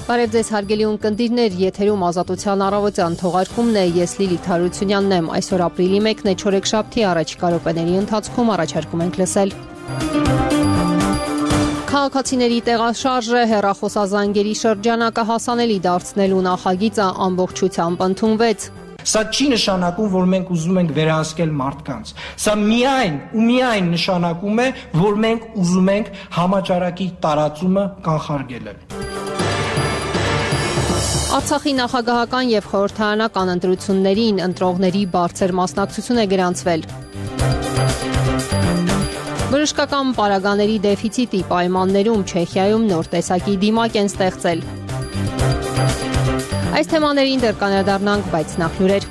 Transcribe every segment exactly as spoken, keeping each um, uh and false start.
Բարև ձեզ հարգելի ունկնդիրներ, եթերում Ազատության առավոտյան թողարկումն է, ես Լիլիթ Հարությունյանն եմ, այսօր ապրիլի մեկն է, չորեքշաբթի առաջիկա րոպեների ընթացքում առաջարկում ենք լսել. Քաղաքացիների տեղաշարժը, հեռախոսազանգերի շրջանակը հասանելի դարձնելու նախագիծը ամբողջությամբ ընդունվեց. Սա չի նշանակում, որ մենք ուզում ենք վերահսկել մարդկանց. Սա միայն ու միայն նշանակում է, որ մենք ուզում ենք համաճարակի տարածումը կանխարգելել։ Արցախի նախագահական եւ խորհրդարանական ընտրություններին ընտրողների բարձր մասնակցություն է գրանցվել։ Բժշկական պարագաների դեֆիցիտի պայմաններում Չեխիայում նոր տեսակի դիմակ են ստեղծել։ Այս թեմաներին դեռ կանդրադառնանք, բայց նախ լուրեր։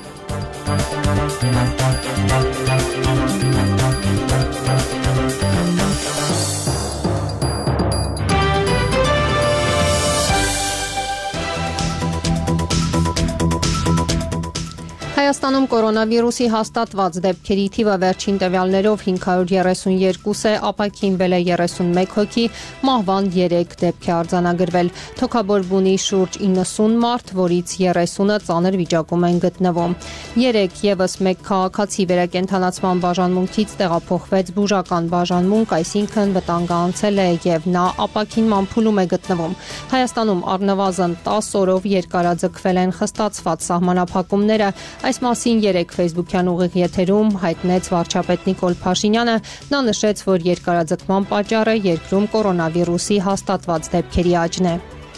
Հայաստանում կորոնավիրուսի հաստատված դեպքերի թիվը վերջին տվյալներով հինգ հարյուր երեսունյերկու է, ապաքինվել է երեսունմեկ հոգի, մահվան երեք դեպք է արձանագրվել։ Թոքաբոր բունի շուրջ իննսուն մարդ, որից երեսունը ծանր վիճակում են գտնվում։ Երեք եւս մեկ քաղաքացի վերակենդանացման բաժանմունքից տեղափոխվեց բուժական բաժանմունք, այսինքն վտանգանցել է եւ նա ապաքինման փուլում է գտնվում։ Հայաստանում առնվազն տասը օրով երկարաձգվել են խստացված սահմանափակումները։ Այս մասին երեկ Facebook-յան ուղիղ եթերում հայտնեց վարչապետ Նիկոլ Փաշինյանը, նա նշեց, որ երկարաձգման պատճառը երկրում կորոնավիրուսի հաստատված դեպքերի աճն է։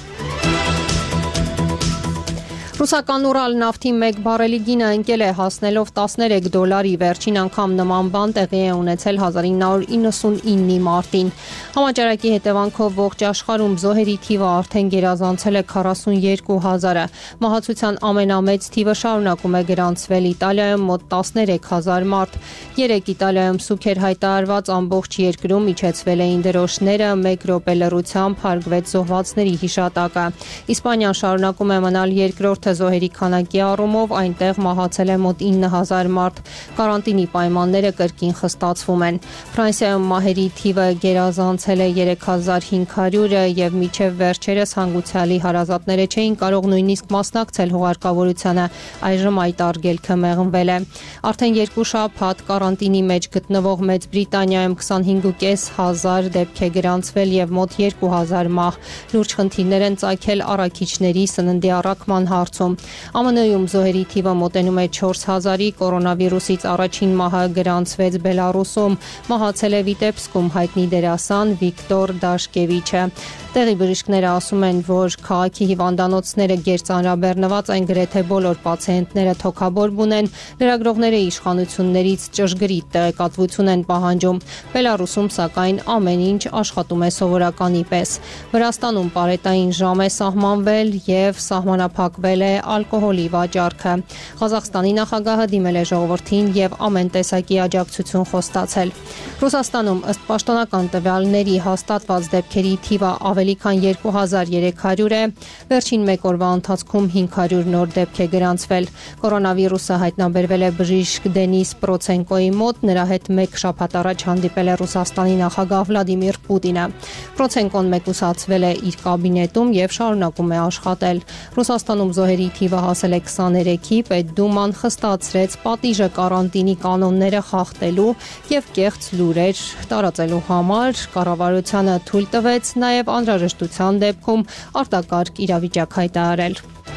Ռուսական Ուրալ նավթի մեկ բարելի գինը ընկել է հասնելով տասներեք դոլարի, վերջին անգամ նման բան տեղի է ունեցել հազար ինը հարյուր իննսունինի մարտին։ Համաճարակի հետևանքով ողջ աշխարհում զոհերի թիվը արդեն գերազանցել է քառասունյերկու հազարը։ Մահացության ամենամեծ թիվը շարունակում է գրանցվել Իտալիայում մոտ տասներեք հազար մարդ։ Երեկ Իտալիայում սուգ էր հայտարարված, ամբողջ երկրում իջեցվել էին դրոշները, մեկ րոպե լռությամբ հարգվեց զոհվածների հիշատակը։ Իսպանիան շարունակում է մնալ երկրորդ զոհերի քանակի առումով, այնտեղ մահացել է մոտ ինը հազար մարդ։ Կարանտինի պայմանները կրկին խստացվում են։ Ֆրանսիայում մահերի թիվը գերազանցել է երեք հազար հինգ հարյուրը եւ մինչեւ վերջերս հանգուցյալի հարազատները չէին կարող նույնիսկ մասնակցել հուղարկավորությանը, այժմ այդ արգելքը մեղմվել է։ Արդեն երկու շաբաթ կարանտինի մեջ գտնվող Մեծ Բրիտանիայում քսանհինգ հազար դեպք է գրանցվել եւ մոտ երկու հազար մահ։ Լուրջ խնդիրներ են ծագել առաքիչների սննդի առաքման հարցում։ Ა Մ Ն-ում զոհերի թիվը մոտենում է չորս հազարի, կորոնավիրուսից առաջին մահը գրանցվեց Բելարուսում, մահացել է Վիտեբսկում հայտնի դերասան Վիկտոր Դաշկևիչը։ Տեղի բժիշկները ասում են, որ քաղաքի հիվանդանոցները գերծանրաբեռնված են, գրեթե բոլոր պացիենտները թոքաբորբ ունեն, լրագրողները իշխանություններից ճշգրիտ տեղեկատվություն են պահանջում։ Բելարուսում, սակայն, ամեն ինչ աշխատում է սովորականի պես։ Վրաստանում պարետային ժամ է սահմանվել եւ սահմանափակվել է ալկոհոլի վաճառքը։ Ղազախստանի նախագահը դիմել է ժողովրդին եւ ամեն տեսակի աջակցություն խոստացել։ Ռուսաստանում ըստ պաշտոնական տվյալների հաստատված դեպքերի թիվը ավելի քան երկու հազար երեք հարյուր է, վերջին մեկ օրվա ընթացքում հինգ հարյուր նոր դեպք է գրանցվել։ Կորոնավիրուսը հայտնաբերվել է բժիշկ Դենիս Պրոցենկոյի մոտ, նրա հետ մեկ շաբաթ առաջ հանդիպել է Ռուսաստանի նախագահ Վլադիմիր Պուտինը։ Պրոցենկոն մեկուսացվել է իր կաբինետում եւ շարունակում է աշխատել։ Ռուսաստանում զոհերի թիվը հասել է քսաներեքի, Պետդուման խստացրեց պատիժը կարանտինի կանոնները խախտելու եւ կեղծ լուրեր տարածելու համար, կառավարությանը թույլ տվեց նաեւ անհրաժեշտության դեպքում արտակարգ իրավիճակ հայտարարել։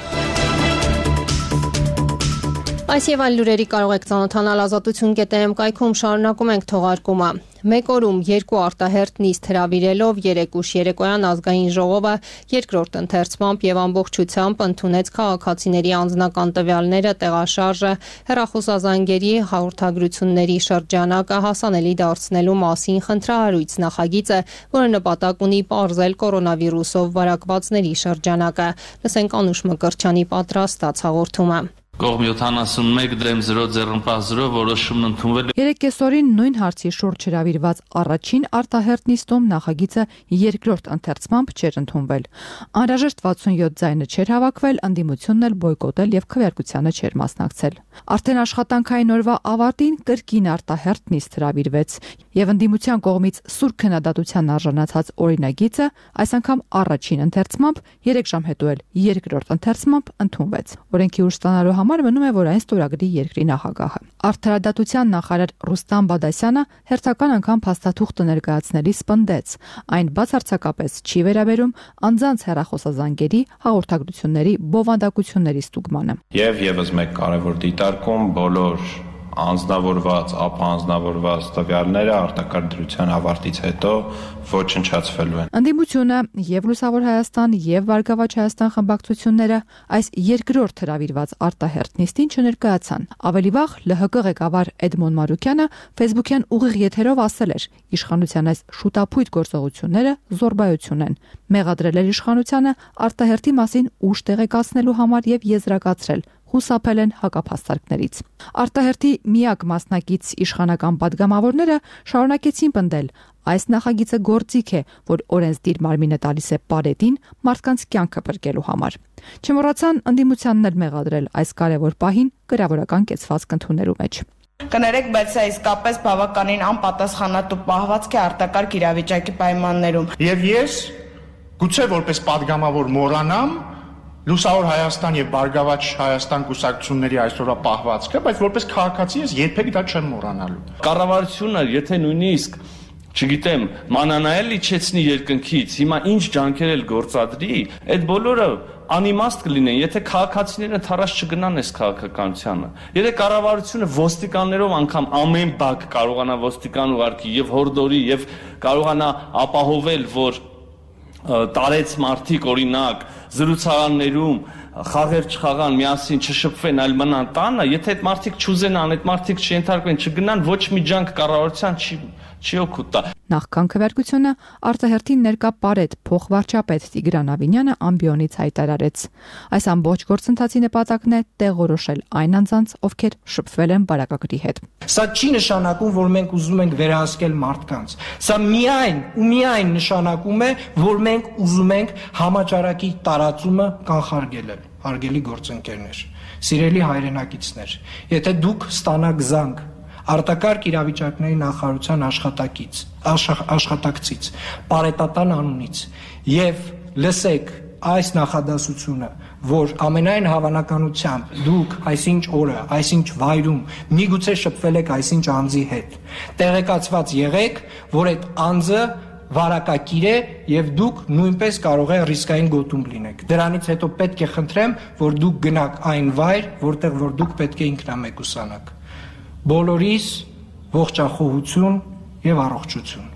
Այս եւ այլ լուրերի կարող եք ծանոթանալ ազատություն կետ է էմ կայքում, շարունակում ենք թողարկումը։ Մեկ օրում երկու արտահերթ նիստ հրավիրելով երեկ ուշ երեկոյան ազգային ժողովը երկրորդ ընթերցմամբ եւ ամբողջությամբ ընդունեց քաղաքացիների անձնական տվյալները, տեղաշարժը, հեռախոսազանգերի հաղորդագրությունների շրջանակը հասանելի դարձնելու մասին խնդրահարույց նախագիծը, որը նպատակ ունի պարզել կորոնավիրուսով վարակվածների շրջանակը։ Լսենք Անուշ Մկրտչյանի պատրաստած հաղորդումը։ Կողմ յոթանասունմեկ դեմ զրո ձեռնպահ զրո որոշումն ընդունվել է։ Երեք կեսօրին նույն հարցի շուրջ հրավիրված առաջին արտահերթ նիստում նախագիծը երկրորդ ընթերցմամբ չէր ընդունվել։ Անհրաժեշտ վաթսունյոթ ձայնը չէր հավաքվել, ընդդիմությունն էլ բոյկոտել եւ քվեարկությանը չէր մասնակցել։ Արդեն աշխատանքային օրվա ավարտին կրկին արտահերթ նիստ հրավիրվեց եւ ընդդիմության կողմից սուր քննադատության արժանացած օրինագիծը այս անգամ առաջին ընթերցմամբ երեք ժամ հետո էլ երկրորդ ընթերցմամբ ընդունվեց։ Օրենքի ուժ ստանալու համար մնում է, որ այն ստորագրի երկրի նախագահը։ Արդարադատության նախարար Ռուստամ Բադասյանը հերթական անգամ փաստաթուղթը ներկայացնելիս պնդեց, այն բացարձակապես չի վերաբերում անձանց հեռախոսազանգերի հաղորդագրությունների բովանդակությունների ստուգմանը։ Եվ եւս մեկ կարևոր դիտարկում բոլոր անձնավորված, ապանձնավորված տվյալները արտակարգ դրության ավարտից հետո ոչնչացվելու են։ Ընդդիմությունը եւ Լուսավոր Հայաստան եւ Բարգավաճ Հայաստան խմբակցությունները այս երկրորդ հրավիրված արտահերթ նիստին չներկայացան։ Ավելի վաղ L H K ղեկավար Էդմոն Մարուկյանը Facebook-յան ուղիղ եթերով ասել էր. իշխանության այս շուտապույտ գործողությունները զոռբայություն են։ Մեղադրել էր իշխանությանը արտահերթի մասին ուժ տեղեկացնելու համար եւ եզրակացրել խուսափել են հակափաստարկներից։ Արտահերթի միակ մասնակից իշխանական падգամավորները շարունակեցին պնդել. այս նախագիծը գործիք է, որ օրենսդիր մարմինը տալիս է պարետին մարդկանց կյանքը բրկելու համար։ Չմոռացան ընդդիմությանն էլ մեղադրել այս կարևոր պահին գրավորական կեցվածք ընդունելու մեջ։ Կներեք, բայց սա իսկապես բավականին անպատասխանատու պահվածք է արտակարգ իրավիճակի պայմաններում։ Եվ ես գուցե որպես падգամավոր մոռանամ Լուսավոր Հայաստան եւ Բարգավաճ Հայաստան կուսակցությունների այսօրվա պահվածքը, բայց որպես քաղաքացի ես երբեք դա չեմ մոռանալու։ Կառավարությունը, եթե նույնիսկ, չգիտեմ, մանանայել իջեցնի երկնքից, հիմա ինչ ջանքեր էլ գործադրի, այդ բոլորը անիմաստ կլինեն, եթե քաղաքացիները թարաշ չգնան այս քաղաքականությանը։ Եթե կառավարությունը ոստիկաններով անգամ ամեն բակ կարողանա ոստիկան ուղարկի եւ հորդորի եւ կարողանա ապահովել, որ տարեց մարդիկ օրինակ զրուցարաններում խաղեր չխաղան, միասին չշփվեն, այլ մնան տանը, եթե այդ մարդիկ չուզենան, այդ մարդիկ չենթարկվեն, չգնան, ոչ մի ջանք կառավարության չի չի օգուտ տա։ Նախքան քվեարկությունը արտահերթին ներկա պարետ փոխվարչապետ Տիգրան Ավինյանը ամբիոնից հայտարարեց. այս ամբողջ գործընթացի նպատակն է տեղորոշել այն անձանց, ովքեր շփվել են բարակագրի հետ։ Սա չի նշանակում, որ մենք ուզում ենք վերահսկել մարդկանց։ Սա միայն ու միայն նշանակում է, որ մենք ուզում ենք համաճարակի տարածումը կանխարգելել։ Հարգելի գործընկերներ, սիրելի հայրենակիցներ, եթե դուք ստանաք զանգ արտակարգ իրավիճակների նախարարության աշխատակից, աշխատակցից, պարետատան անունից եւ լսեք այս նախադասությունը, որ ամենայն հավանականությամբ դուք այսինչ օրը, այսինչ վայրում միգուցե շփվել եք այսինչ անձի հետ, տեղեկացված եղեք, որ այդ անձը վարակակիր է եւ դուք նույնպես կարող է ռիսկային գոտում լինեք։ Դրանից հետո պետք է խնդրեմ, որ դուք գնաք այն վայր, որտեղ որ դուք պետք է ինքնամեկուսանաք։ Բոլորիս ողջախոհություն եւ առողջություն։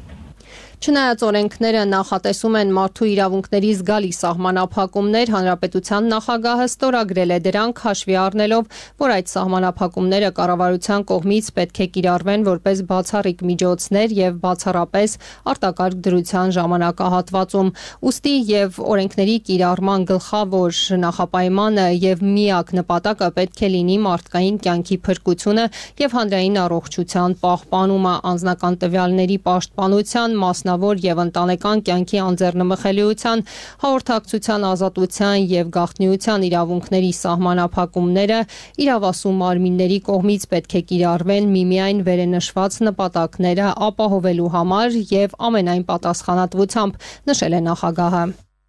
Չնայած օրենքները նախատեսում են մարդու իրավունքների զգալի սահմանափակումներ, հանրապետության նախագահը ստորագրել է դրանք հաշվի առնելով, որ այդ սահմանափակումները կառավարության կողմից պետք է կիրառվեն որպես բացառիկ միջոցներ եւ բացառապես արտակարգ դրության ժամանակահատվածում։ Ուստի եւ օրենքների կիրառման գլխավոր նախապայմանը եւ միակ նպատակը պետք է լինի մարդկային կյանքի փրկությունը եւ հանրային առողջության պահպանումը, անձնական տվյալների պաշտպանության, մասնավոր եւ ընտանեկան կյանքի անձեռնմխելիության, հաղորդակցության ազատության եւ գաղտնիության իրավունքների սահմանափակումները իրավասու մարմինների կողմից պետք է կիրառվեն միմիայն վերենշված նպատակները ապահովելու համար եւ ամենայն պատասխանատվությամբ, նշել է նախագահը։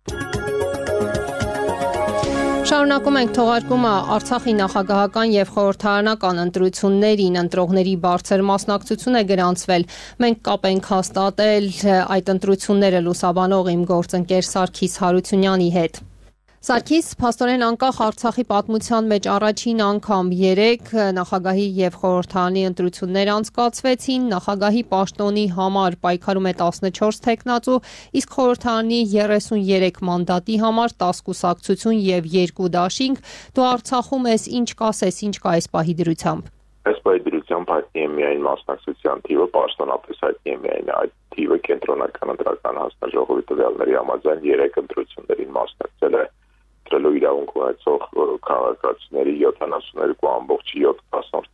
Շարունակում ենք թողարկումը Արցախի նախագահական եւ խորհրդարանական ընտրություններին ընտրողների բարձր մասնակցություն է գրանցվել։ Մենք կապ ենք հաստատել այդ ընտրությունները լուսաբանող իմ գործընկեր Սարգիս Հարությունյանի հետ։ Սարգիս, փաստորեն անկախ Արցախի պատմության մեջ առաջին անգամ երեք նախագահի եւ խորհրդարանի ընտրություններ անցկացվեցին, նախագահի պաշտոնի համար պայքարում է տասնչորս թեկնածու, իսկ խորհրդարանի երեսուներեք մանդատի համար տասը կուսակցություն եւ երկու դաշինք։ Դու Արցախում ես, ինչ կասես, ինչ կա այս պահի դրությամբ։ Այս պահի դրությամբ հայտնի է միայն մասնակցության թիվը, պաշտոնապես հայտնի է միայն այդ թիվը կենտրոնական ընտրական հանձնաժողովի տվյալների համաձայն երեք ընտրություններին մասնակցել է ընտրելու իրավունք ունեցող քաղաքացիների յոթանասուններկու ամբողջ յոթ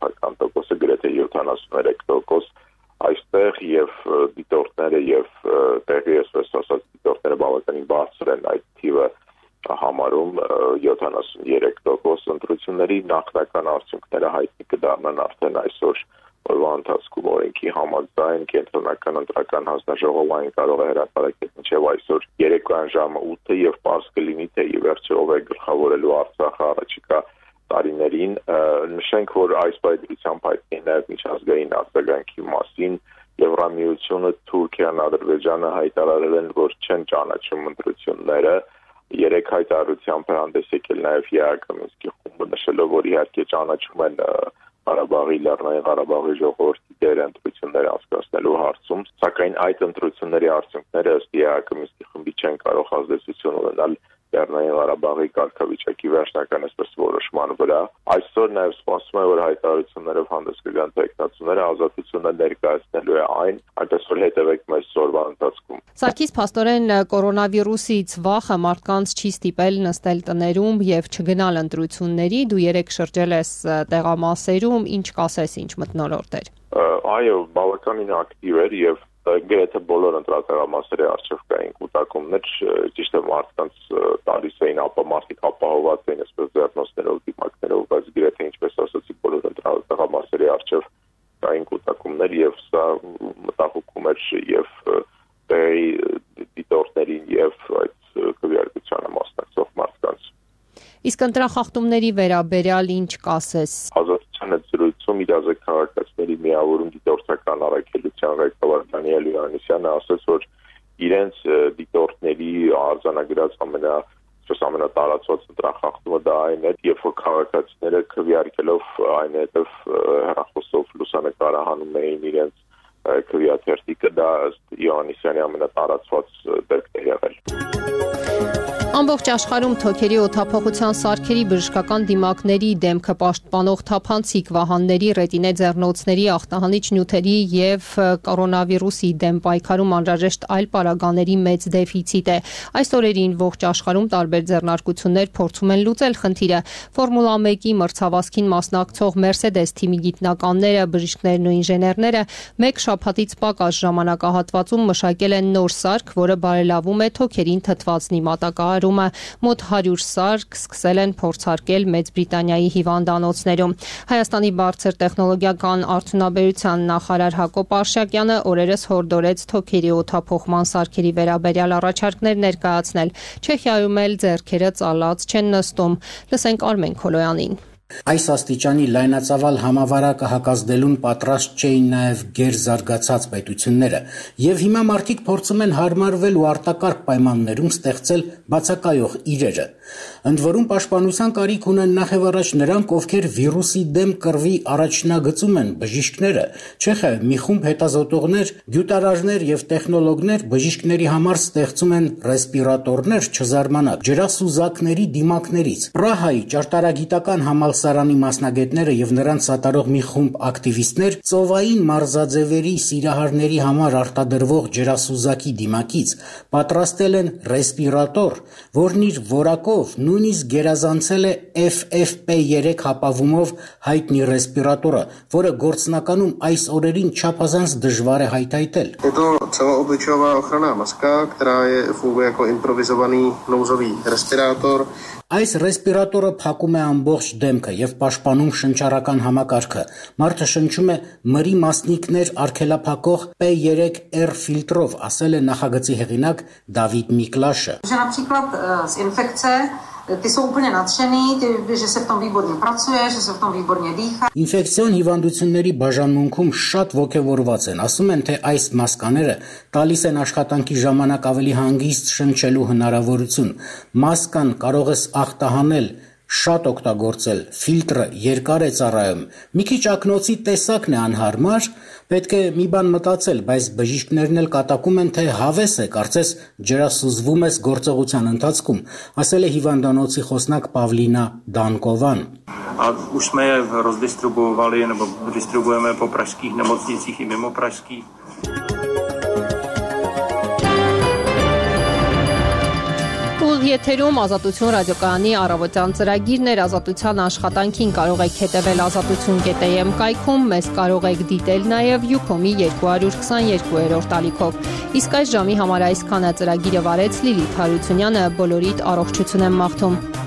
տոկոսը գրեթե յոթանասուներեք տոկոս այստեղ եւ դիտորդները եւ տեղի այսպես ասած դիտորդները բավականին բարձր են այդ թիվը համարում յոթանասունյերեք տոկոս ընտրությունների նախնական արդյունքները հայտնի կդառնան արդեն այսօր օրվա ընթացքում օրենքի համաձայն կենտրոնական ընտրական հանձնաժողովային կարող է հրապարակել մինչև այսօր երեկոյան ժամը ութը եւ պարզ կլինի թե ի վերջո ով է գլխավորելու Արցախը առաջիկա տարիներին նշենք որ այս պայմանությամբ հայտնի նաեւ միջազգային արձագանքի մասին Եվրամիությունը, Թուրքիան, Ադրբեջանը հայտարարել են որ չեն ճանաչում ընտրությունները երեք հայտարարությամբ հանդես եկել նաեւ Յակոմինսկի խումբը նշելով որ իհարկե ճանաչում են Ղարաբաղի Լեռնային Ղարաբաղի ժողովրդի դեր ընտրությունները անցկացնելու հարցում, սակայն այդ ընտրությունների արդյունքները ըստ Յակոմինսկի խմբի չեն կարող ազդեցություն ունենալ Լեռնային Ղարաբաղի կարգավիճակի վերջնական այսպես որոշման վրա։ Այսօր նաև սպասվում է որ հայտարարություններով հանդես կգան տեխնացուները ազատությունը ներկայացնելու է այն, այնպես որ հետևեք մեզ օրվա ընթացքում։ Սարգիս փաստորեն կորոնավիրուսից վախը մարդկանց չի ստիպել նստել տներում եւ չգնալ ընտրությունների, դու երեք շրջել ես տեղամասերում, ինչ կասես, ինչ մթնոլորտ էր։ Այո, բավականին ակտիվ էր եւ գրեթե բոլոր ընտրատեղամասերի առջև կային կուտակումներ, ճիշտ է մարդկանց տալիս էին ապա մարդիկ ապահոված էին այսպես ձեռնոցներով, դիմակներով, բայց գրեթե ինչպես ասացի բոլոր ընտրատեղամասերի առջև կային կուտակումներ եւ սա մտահոգում էր եւ տեղի դիտորդներին եւ այդ քվեարկությանը մասնակցող մարդկանց։ Իսկ ընտրախախտումների վերաբերյալ ինչ կասես։ Ազատության հետ զրույցում իրազեկ քաղաքացիների միավորում դիտորդական առաքելության ղեկավար Դանիել Յովհաննիսյանը ասաց, որ իրենց դիտորդների արձանագրած ամենա այսպես ամենատարածված ընտրախախտումը դա այն է, երբ որ քաղաքացիները քվեարկելով այնուհետև հեռախոսով լուսանկարահանում էին իրենց քվեաթերթիկը, դա ըստ Յովհաննիսյանի ամենատարածված դեպքն է եղել։ Ամբողջ աշխարհում թոքերի օդափոխության սարքերի բժշկական դիմակների դեմքը պաշտպանող թափանցիկ վահանների, ռետինե ձեռնոցների, ախտահանիչ նյութերի եւ կորոնավիրուսի դեմ պայքարում անհրաժեշտ այլ պարագաների մեծ դեֆիցիտ է։ Այս օրերին ողջ աշխարհում տարբեր ձեռնարկություններ փորձում են լուծել խնդիրը։ Ֆորմուլա մեկի մրցավազքին մասնակցող Mercedes թիմի գիտնականները, բժիշկներն ու ինժեներները մեկ շաբաթից պակաս ժամանակահատվածում մշակել են նոր սարք, որը բարելավում է թոքերին թթվածնի մատակարարումը։ Մոտ հարյուր սարք սկսել են փորձարկել Մեծ Բրիտանիայի հիվանդանոցներում։ Հայաստանի բարձր տեխնոլոգիական արդյունաբերության նախարար Հակոբ Արշակյանը օրերս հորդորեց թոքերի օդափոխման սարքերի վերաբերյալ առաջարկներ ներկայացնել։ Չեխիայում էլ ձեռքերը ծալած չեն նստում։ Լսենք Արմեն Քոլոյանին։ Այս աստիճանի լայնածավալ համավարակը հակազդելուն պատրաստ չէին նաև գերզարգացած պետությունները, եւ հիմա մարդիկ փորձում են հարմարվել ու արտակարգ պայմաններում ստեղծել բացակայող իրերը։ Ընդ որում պաշտպանության կարիք ունեն նախևառաջ նրանք, ովքեր վիրուսի դեմ կռվի առաջնագծում են բժիշկները։ Չեխիայում մի խումբ հետազոտողներ, գյուտարարներ եւ տեխնոլոգներ բժիշկների համար ստեղծում են ռեսպիրատորներ, չզարմանաք, ջրասուզակների դիմակներից։ Պրահայի ճարտարագիտական համալսարանի մասնագետները եւ նրանց սատարող մի խումբ ակտիվիստներ ծովային մարզաձևերի սիրահարների համար արտադրվող ջրասուզակի դիմակից պատրաստել են ռեսպիրատոր, որն իր որակով նույնիսկ գերազանցել է F F P three հապավումով հայտնի ռեսպիրատորը, որը գործնականում այս օրերին չափազանց դժվար է հայթայթել։ Je to celoobličejová ochranná maska, která je funguje jako improvizovaný nouzový respirátor. Այս ռեսպիրատորը փակում է ամբողջ դեմքը եւ պաշտպանում շնչառական համակարգը։ Մարդը շնչում է մրի մասնիկներ արգելափակող P three R ֆիլտրով, ասել է նախագծի հեղինակ Դավիթ Միклաշը։ Například z infekce ty jsou úplně nadšený, ty, že se v tom výborně pracuje, že se v tom výborně dýchá. Ինֆեկցիոն հիվանդությունների բաժանմունքում շատ ոգևորված են, ասում են, թե այս մասկաները տալիս են աշխատանքի ժամանակ ավելի հանգիստ շնչելու հնարավորություն։ Մասկան կարող ես ախտահանել, շատ օգտագործել, ֆիլտրը երկար է ծառայում։ Մի քիչ ակնոցի տեսակն է անհարմար, պետք է մի բան մտածել, բայց բժիշկներն էլ կատակում են, թե հավես է, կարծես ջրասուզվում ես գործողության ընթացքում, ասել է հիվանդանոցի խոսնակ Պավլինա Դանկովան։ A už jsme je rozdistribuovali nebo distribuujeme po pražských nemocnicích i mimo pražských. Ուղիղ եթերում Ազատություն ռադիոկայանի առավոտյան ծրագիրներ ազատության աշխատանքին կարող եք հետևել ազատություն.am կայքում, մեզ կարող եք դիտել նաև Յուքոմի երկու քսաներկուերորդ ալիքով։ Իսկ այս ժամի համար այսքանը ծրագիրը վարեց Լիլիթ Հարությունյանը, բոլորիդ առողջություն եմ մաղթում։